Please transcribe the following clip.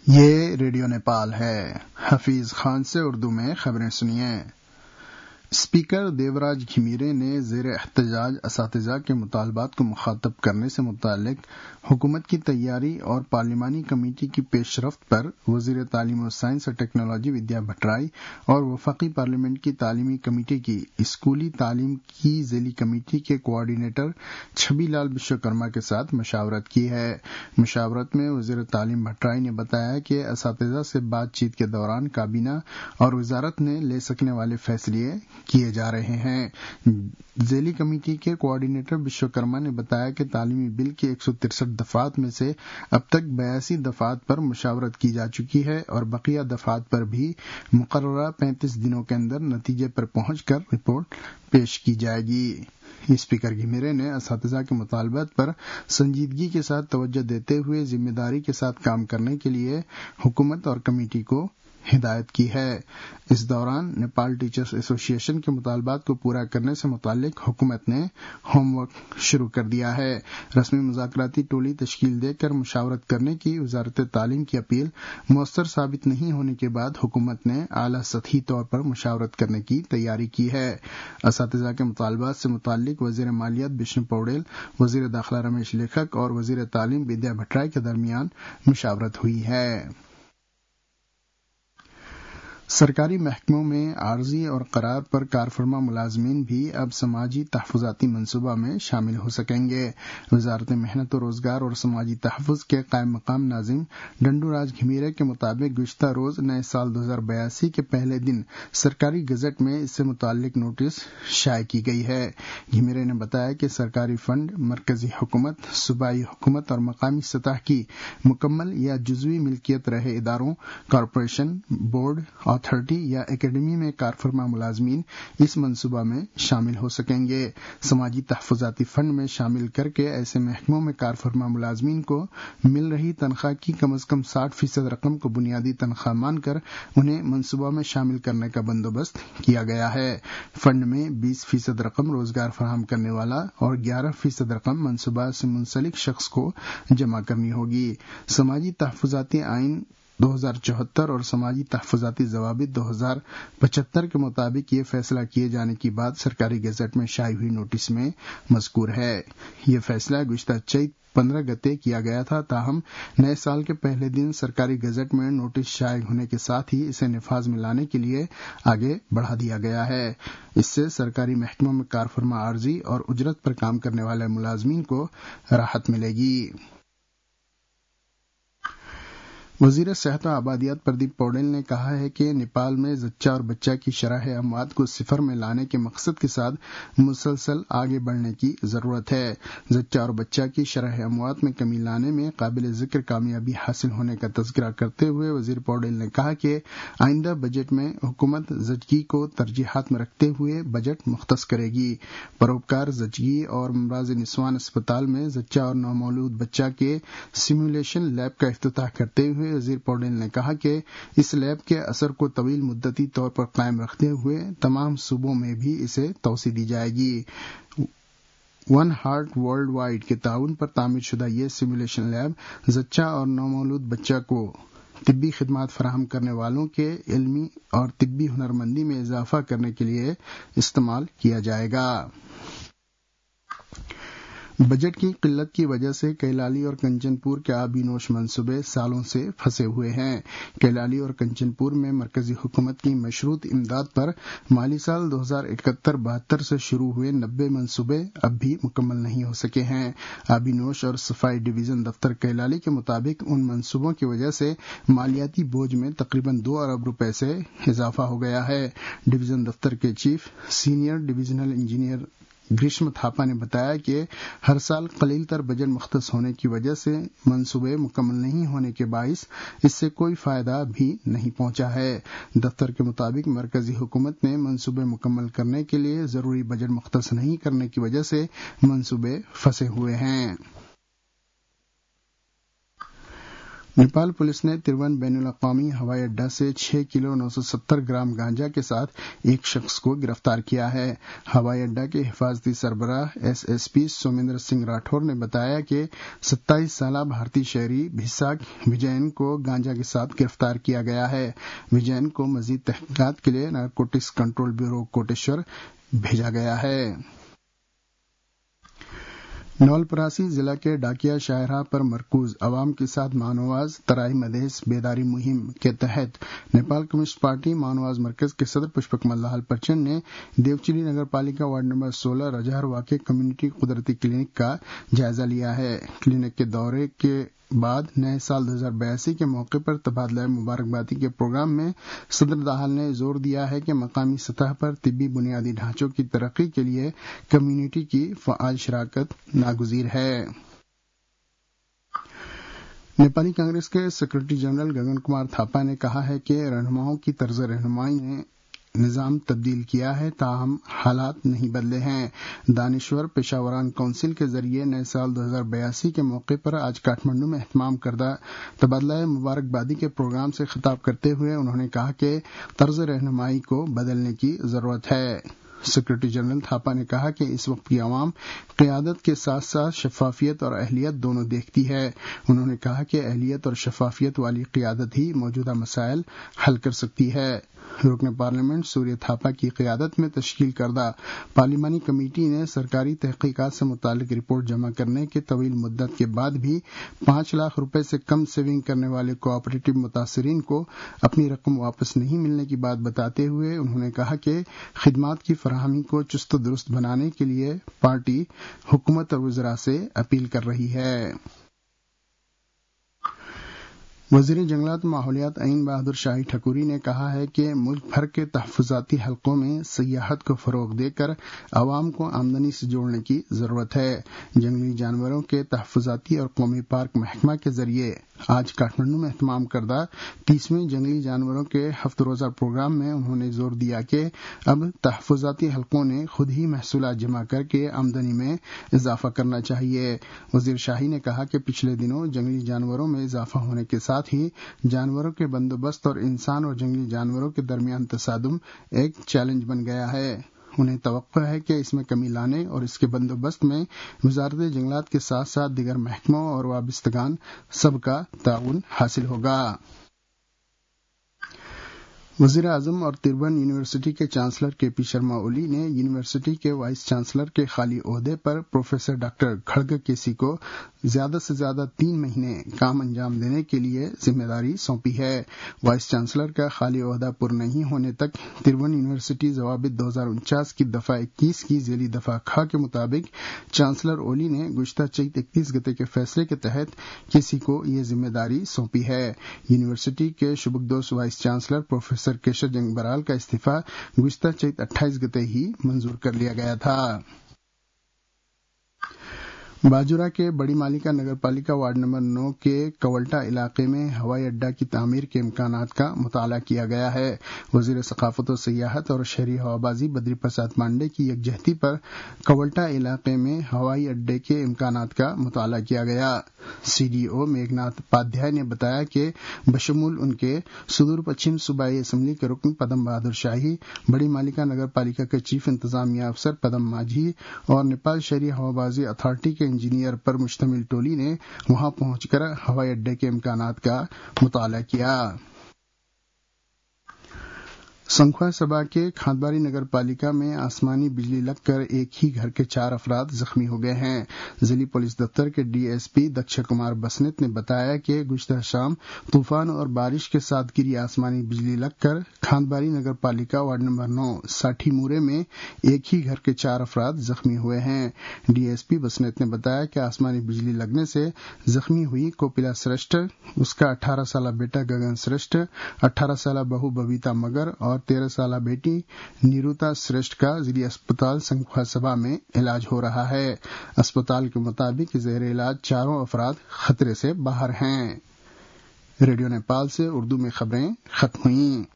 یہ ریڈیو نیپال ہے۔ حفیظ خان سے اردو میں خبریں سنیے۔ اسپیکر دیوراج گھیمیرے نے زیر احتجاج اساتذہ کے مطالبات کو مخاطب کرنے سے متعلق حکومت کی تیاری اور پارلیمانی کمیٹی کی پیش رفت پر وزیر تعلیم و سائنس اور ٹیکنالوجی ودیا بھٹرائی اور وفاقی پارلیمنٹ کی تعلیمی کمیٹی کی اسکولی تعلیم کی ذیلی کمیٹی کے کوآرڈینیٹر چھبی لال وشوکرما کے ساتھ مشاورت کی ہے۔ مشاورت میں وزیر تعلیم بھٹرائی نے بتایا کہ اساتذہ سے بات چیت کے دوران کابینہ اور وزارت نے لے سکنے والے فیصلے کیے جا رہے ہیں۔ ذیلی کمیٹی کے کوآرڈینیٹر وشوکرما نے بتایا کہ تعلیمی بل کی 163 دفعات میں سے اب تک 82 دفعات پر مشاورت کی جا چکی ہے اور بقیہ دفعات پر بھی مقررہ 35 دنوں کے اندر نتیجے پر پہنچ کر رپورٹ پیش کی جائے گی۔ اسپیکر گھیمیرے نے اساتذہ کے مطالبات پر سنجیدگی کے ساتھ توجہ دیتے ہوئے ذمہ داری کے ساتھ کام کرنے کے لیے حکومت اور کمیٹی کو ہدایت کی ہے۔ اس دوران نیپال ٹیچرز ایسوسی ایشن کے مطالبات کو پورا کرنے سے متعلق حکومت نے ہوم ورک شروع کر دیا ہے۔ رسمی مذاکراتی ٹولی تشکیل دے کر مشاورت کرنے کی وزارت تعلیم کی اپیل مؤثر ثابت نہیں ہونے کے بعد حکومت نے اعلیٰ سطحی طور پر مشاورت کرنے کی تیاری کی ہے۔ اساتذہ کے مطالبات سے متعلق وزیر مالیات وشنو پوڈیل، وزیر داخلہ رمیش لیکھک اور وزیر تعلیم ودیا بھٹرائی کے درمیان مشاورت ہوئی ہے۔ سرکاری محکموں میں عارضی اور قرار پر کارفرما ملازمین بھی اب سماجی تحفظاتی منصوبہ میں شامل ہو سکیں گے۔ وزارت محنت و روزگار اور سماجی تحفظ کے قائم مقام ناظم ڈنڈو راج گھیمیرے کے مطابق گزشتہ روز نئے سال 2082 کے پہلے دن سرکاری گزٹ میں اس سے متعلق نوٹس شائع کی گئی ہے۔ گھیمیرے نے بتایا کہ سرکاری فنڈ مرکزی حکومت، صوبائی حکومت اور مقامی سطح کی مکمل یا جزوی ملکیت رہے اداروں، کارپوریشن، بورڈ، اتھارٹی یا اکیڈمی میں کارفرما ملازمین اس منصوبہ میں شامل ہو سکیں گے۔ سماجی تحفظاتی فنڈ میں شامل کر کے ایسے محکموں میں کارفرما ملازمین کو مل رہی تنخواہ کی کم از کم 60% رقم کو بنیادی تنخواہ مان کر انہیں منصوبہ میں شامل کرنے کا بندوبست کیا گیا ہے۔ فنڈ میں 20% رقم روزگار فراہم کرنے والا اور 11% رقم منصوبہ سے منسلک شخص کو جمع کرنی ہوگی۔ سماجی تحفظاتی آئین 2074 اور سماجی تحفظاتی ضوابط 2075 کے مطابق یہ فیصلہ کیے جانے کی بات سرکاری گزٹ میں شائع ہوئی نوٹس میں مذکور ہے۔ یہ فیصلہ گزشتہ چیت 15 گتے کیا گیا تھا، تاہم نئے سال کے پہلے دن سرکاری گزٹ میں نوٹس شائع ہونے کے ساتھ ہی اسے نفاذ میں لانے کے لیے آگے بڑھا دیا گیا ہے۔ اس سے سرکاری محکموں میں کارفرما عارضی اور اجرت پر کام کرنے والے ملازمین کو راحت ملے گی۔ وزیر صحت و آبادیات پردیپ پوڈیل نے کہا ہے کہ نیپال میں زچہ اور بچہ کی شرح اموات کو صفر میں لانے کے مقصد کے ساتھ مسلسل آگے بڑھنے کی ضرورت ہے۔ زچہ اور بچہ کی شرح اموات میں کمی لانے میں قابل ذکر کامیابی حاصل ہونے کا تذکرہ کرتے ہوئے وزیر پوڈیل نے کہا کہ آئندہ بجٹ میں حکومت زچگی کو ترجیحات میں رکھتے ہوئے بجٹ مختص کرے گی۔ پروپکار زچگی اور امراض نسوان اسپتال میں زچہ اور نومولود بچہ کے سیمولیشن لیب کا افتتاح کرتے ہوئے وزیر پوڈیل نے کہا کہ اس لیب کے اثر کو طویل مدتی طور پر قائم رکھتے ہوئے تمام صوبوں میں بھی اسے توسیع دی جائے گی۔ ون ہارٹ ورلڈ وائڈ کے تعاون پر تعمیر شدہ یہ سیمولیشن لیب زچہ اور نومولود بچہ کو طبی خدمات فراہم کرنے والوں کے علمی اور طبی ہنرمندی میں اضافہ کرنے کے لیے استعمال کیا جائے گا۔ بجٹ کی قلت کی وجہ سے کیلالی اور کنچن پور کے آبی نوش منصوبے سالوں سے پھنسے ہوئے ہیں۔ کیلالی اور کنچن پور میں مرکزی حکومت کی مشروط امداد پر مالی سال 2071-72 سے شروع ہوئے 90 منصوبے اب بھی مکمل نہیں ہو سکے ہیں۔ آبی نوش اور صفائی ڈویژن دفتر کیلالی کے مطابق ان منصوبوں کی وجہ سے مالیاتی بوجھ میں تقریباً 2 ارب روپے سے اضافہ ہو گیا ہے۔ ڈویژن دفتر کے chief senior divisional engineer Grisham Thapa نے بتایا کہ ہر سال قلیل تر بجٹ مختص ہونے کی وجہ سے منصوبے مکمل نہیں ہونے کے باعث اس سے کوئی فائدہ بھی نہیں پہنچا ہے۔ دفتر کے مطابق مرکزی حکومت نے منصوبے مکمل کرنے کے لیے ضروری بجٹ مختص نہیں کرنے کی وجہ سے منصوبے پھنسے ہوئے ہیں۔ नेपाल पुलिस ने तिरवन बैन अल-अक़वामी हवाई अड्डा से 6 किलो 970 ग्राम गांजा के साथ एक शख्स को गिरफ्तार किया है। हवाई अड्डा के हिफाजती सरबराह एसएसपी सोमेंद्र सिंह राठौर ने बताया कि 27 साला भारतीय शहरी भिसाक विजयन को गांजा के साथ गिरफ्तार किया गया है। विजयन को मजीद तहकीकात के लिए नारकोटिक्स कंट्रोल ब्यूरो कोटेश्वर भेजा गया है। नवलपरासी जिला के डाकिया शाहराह पर मरकूज अवाम के साथ मानवाज तराई मदेश बेदारी मुहिम के तहत नेपाल कम्युनिस्ट पार्टी मानवाज मरकज के सदर पुष्पक मल्लाहाल प्रचंड ने देवचिली नगर पालिका वार्ड नंबर 16 रजहर वाक़े कम्युनिटी कुदरती क्लिनिक का जायजा लिया है। क्लिनिक के दौरे के बाद नए साल 2082 के मौके पर तबादला मुबारकबादी के प्रोग्राम में सदर दाहाल ने जोर दिया है कि मकामी सतह पर तिब्बी बुनियादी ढांचों की तरक्की के लिए कम्युनिटी की फ़आल शराकत नागुज़ीर है। नेपाली कांग्रेस के सेक्रेटरी जनरल गगन कुमार थापा ने कहा है कि रहनुमाओं की तर्ज रहनुमाई ने निजाम तब्दील किया है, ताहम हालात नहीं बदले हैं। दानिश्वर पेशावरान काउंसिल के जरिए नए साल 2082 के मौके पर आज काठमांडू में एहतमाम करदा तबादला मुबारकबादी के प्रोग्राम से खिताब करते हुए उन्होंने कहा कि तर्ज रहनुमाई को बदलने की जरूरत है। सेक्रेटरी जनरल थापा ने कहा कि इस वक्त की आवाम क़यादत के साथ साथ शफाफियत और अहलियत दोनों देखती है। उन्होंने कहा कि अहलियत और शफाफियत वाली क़यादत ही मौजूदा मसाइल हल कर सकती है। रुकन पार्लियामेंट सूर्य थापा की क़यादत में तश्कील करदा पार्लिमानी कमेटी ने सरकारी तहकीकात से मुतालिक रिपोर्ट जमा करने के तवील मुद्दत के बाद भी 5 लाख रुपए से कम सेविंग करने वाले कोऑपरेटिव मुतासरीन को अपनी रकम वापस नहीं मिलने की बात बताते हुए उन्होंने कहा कि खिदमात की फराहमी को चुस्त दुरुस्त बनाने के लिए पार्टी हुकूमत और वज़रा से अपील कर रही है। वज़ीर जंगलात माहौलियात अईन बहादुर शाही ठकुरी ने कहा है कि मुल्क भर के तहफ़्फ़ुज़ाती हलकों में सियाहत को फ़रोग़ देकर आवाम को आमदनी से जोड़ने की ज़रूरत है। जंगली जानवरों के तहफ़्फ़ुज़ाती और कौमी पार्क महकमा के जरिए आज काठमांडू में एहतमाम करदा 30वें जंगली जानवरों के हफ्त रोज़ा प्रोग्राम में उन्होंने जोर दिया कि अब तहफ़्फ़ुज़ाती हलकों ने खुद ही महसूलात जमा करके आमदनी में इजाफा करना चाहिए। वज़ीर शाही ने कहा कि पिछले दिनों जंगली जानवरों में इजाफा होने के साथ ही जानवरों के बंदोबस्त और इंसान और जंगली जानवरों के दरमियान तसादुम एक चैलेंज बन गया है। उन्हें तवक्को है कि इसमें कमी लाने और इसके बंदोबस्त में वज़ारत जंगलात के साथ साथ दिगर महकमों और वाबिस्तगान सबका ताउन हासिल होगा। वज़ीर आज़म और तिरवन यूनिवर्सिटी के चांसलर केपी शर्मा ओली ने यूनिवर्सिटी के वाइस चांसलर के खाली ओहदे पर प्रोफेसर डॉक्टर खड़ग केसी को ज्यादा से ज्यादा 3 महीने काम अंजाम देने के लिए जिम्मेदारी सौंपी है। वाइस चांसलर का खाली ओहदा पुर नहीं होने तक तिरवन यूनिवर्सिटी ज़वाबित 2049 की दफा 21 की ज़ेली दफा ख के मुताबिक चांसलर ओली ने गुज़िश्ता चैत 31 गते के फैसले के तहत केसी को ये जिम्मेदारी सौंपी है। यूनिवर्सिटी के शुभगदोश vice chancellor professor Keshar Jang Baral का इस्तीफा गुज़िश्ता चैत 28 गते ही मंजूर कर लिया गया था। बाजुरा के बड़ी मालिका नगरपालिका वार्ड नंबर 9 के कवल्टा इलाके में हवाई अड्डा की तामीर के इम्कानात का मुताला किया गया है। वज़ीर सकाफत और सियाहत और शहरी हवाबाजी बद्री प्रसाद पांडे की यकजहती पर कवल्टा इलाके में हवाई अड्डे के इम्कानात का मुताला किया गया। सीडीओ मेघनाथ उपाध्याय ने बताया कि बशमूल उनके सुदूर पश्चिम सूबाई असम्बली के रुकन पदम बहादुर शाही, बड़ी मालिका नगरपालिका के चीफ इंतजामिया अफसर पदम माझी और नेपाल शहरी हवाबाजी अथॉरिटी के इंजीनियर पर मुश्तमिल टोली ने वहां पहुंचकर हवाई अड्डे के इम्कानात का मुताला किया। संख्वा सभा के खादबारी नगर पालिका में आसमानी बिजली लगकर एक ही घर के 4 अफराद जख्मी हो गए हैं। जिली पुलिस दफ्तर के डीएसपी दक्ष कुमार बसनेत ने बताया कि गुज़िश्ता शाम तूफान और बारिश के साथ गिरी आसमानी बिजली लगकर खादबारी नगर पालिका वार्ड नंबर 9 साठी मूरे में एक ही घर के 4 अफराद जख्मी हुए हैं। डीएसपी बसनेत ने बताया कि आसमानी बिजली लगने से जख्मी हुई कोपिला श्रेष्ठ, उसका 18 साल बेटा गगन श्रेष्ठ, 18 साल बहू बबीता मगर और 13 साल बेटी निरुता श्रेष्ठ का जिला अस्पताल संख्वा सभा में इलाज हो रहा है। अस्पताल के मुताबिक ज़ेर इलाज 4 अफराद खतरे से बाहर हैं। रेडियो नेपाल से उर्दू में खबरें खत्म हुई।